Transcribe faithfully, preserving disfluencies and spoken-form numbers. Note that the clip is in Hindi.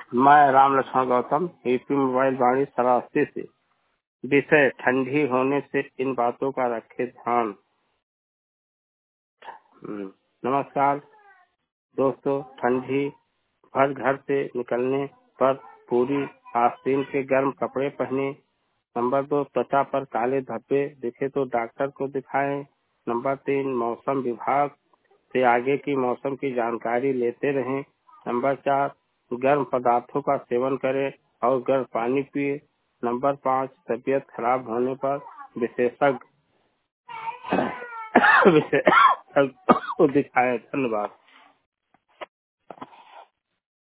मैं राम लक्ष्मण गौतम, यूपी मोबाइल वाणी सरास्ती से। विषय ठंडी होने से इन बातों का रखे ध्यान। हम्म, नमस्कार दोस्तों। ठंडी भर घर से निकलने पर पूरी आस्तीन के गर्म कपड़े पहने। नंबर दो, त्वचा पर काले धब्बे दिखे तो डॉक्टर को दिखाएं। नंबर तीन, मौसम विभाग से आगे की मौसम की जानकारी लेते रहें। नंबर चार, गर्म पदार्थों का सेवन करें और गर्म पानी पिए। नंबर पाँच, तबीयत खराब होने पर विशेषज्ञ विशेषज्ञ को दिखाएं। धन्यवाद।